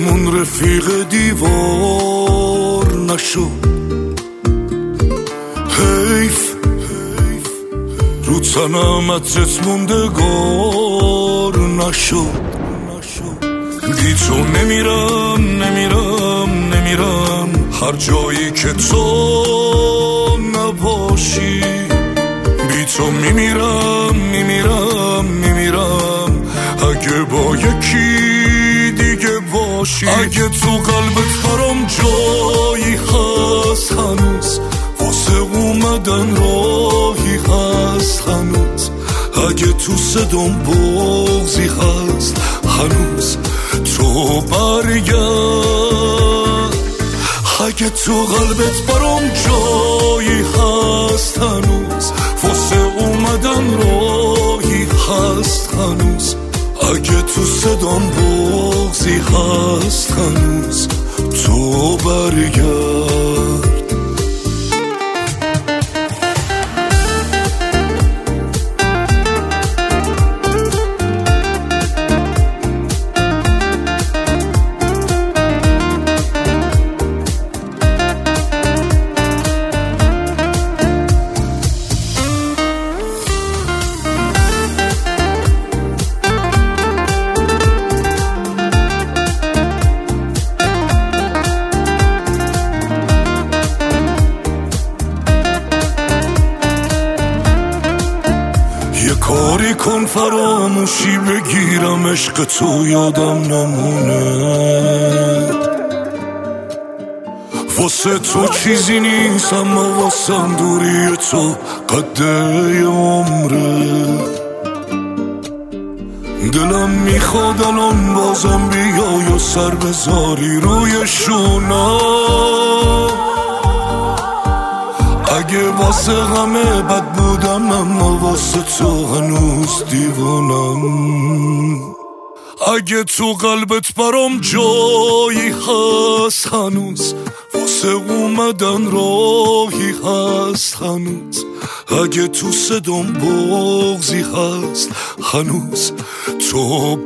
همون رفیق دیوار نشد. حیف رو تنم عطرت موندگار نشد. بی تو نمیرم هر جایی که تو نباشی. بی تو میمیرم اگه با یکی دیگه باشی. اگه تو قلبت برام جایی هست هنوز، واسه اومدن راهی هست هنوز. اگه تو صدام بغضی هست هنوز، تو برگرد. اگه تو قلبت برام جایی هست هنوز، واسه اومدن راهی هست هنوز. اگه تو صدام بغضی هست هنوز، تو برگرد. کاری کن فراموشی بگیرم، عشق تو یادم نمونه. واسه تو چیزی نیست اما واسم دوری تو قده عمره. دلم میخواد الان بازم بیای و سر بذاری روی شونم. اگه واسه غمه بد بودم اما واسه تو هنوز دیوانم. اگه تو قلبت برام جایی هست هنوز، واسه اومدن راهی هست هنوز. اگه تو صدام بغضی هست هنوز، تو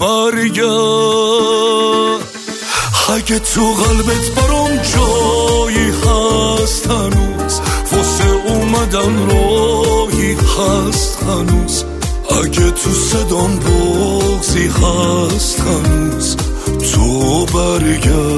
برگرد. اگه تو قلبت برام جایی هست هنوز، واسه اومدن راهی هست هنوز. اگه تو صدام بغضی هست هنوز، تو برگرد.